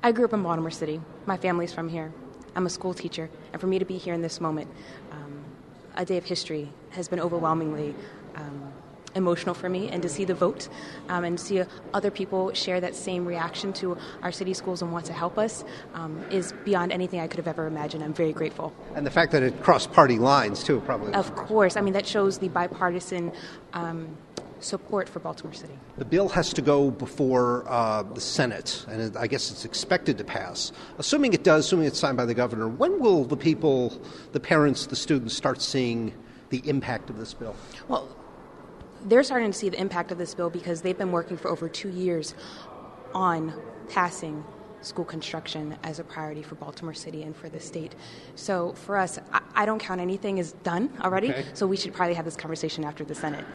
I grew up in Baltimore City. My family's from here. I'm a school teacher, and for me to be here in this moment, a day of history has been overwhelmingly emotional for me, and to see the vote and see other people share that same reaction to our city schools and want to help us is beyond anything I could have ever imagined. I'm very grateful. And the fact that it crossed party lines, too, probably. Of course. I mean, that shows the bipartisan support for Baltimore City. The bill has to go before the Senate, and I guess it's expected to pass. Assuming it does, assuming it's signed by the governor, when will the people, the parents, the students, start seeing the impact of this bill? Well, they're starting to see the impact of this bill because they've been working for over 2 years on passing school construction as a priority for Baltimore City and for the state. So for us, I don't count anything as done already, so we should probably have this conversation after the Senate.